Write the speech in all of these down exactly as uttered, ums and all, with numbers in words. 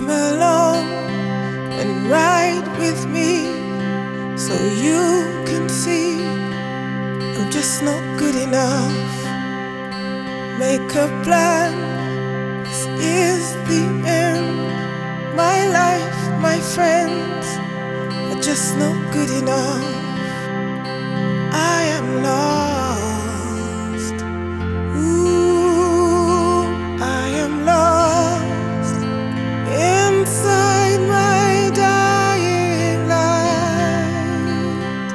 Come along and ride with me so you can see I'm just not good enough. Make a plan, this is the end. My life, my friends are just not good enough. I am lost. Ooh, I am lost inside my dying light.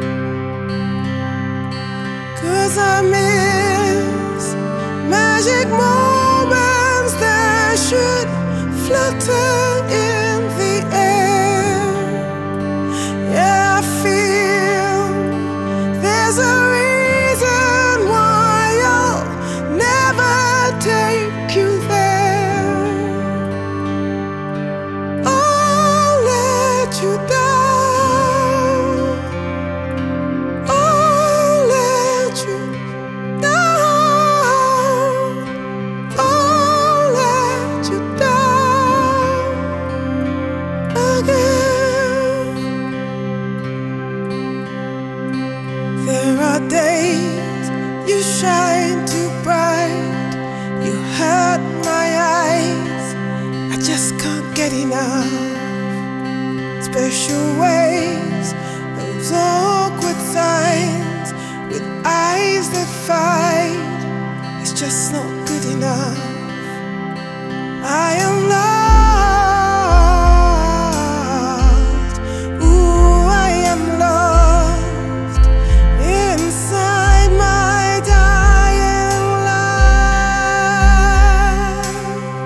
'Cause I miss magic moments that should flutter in the air. Yeah, I feel there's a reason why I'll never take you there. I'll let you down. I'll let you down. I'll let you down again. There are days you shine too bright, you hurt my eyes, I just can't get enough. Special ways, those awkward signs with eyes that fight, it's just not good enough. I am lost. Ooh, I am lost inside my dying light.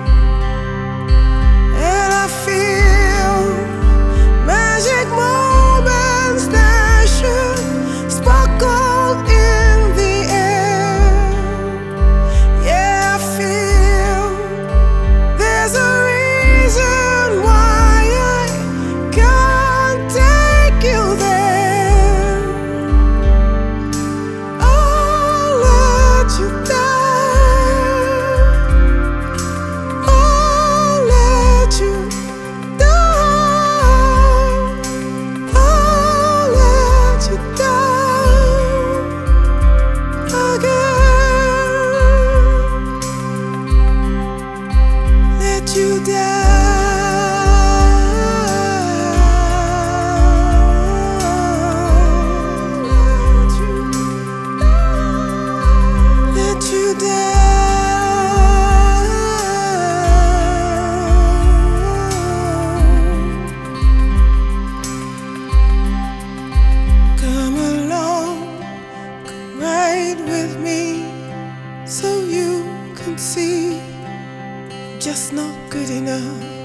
And I feel magic moments that should sparkle in the air. Yeah, I feel there's a reason why I can't take you there. I'll let you down. I'll let you down. I'll let you down again. Let you down. Let you down. Come along, come ride with me so you can see I'm just not good enough.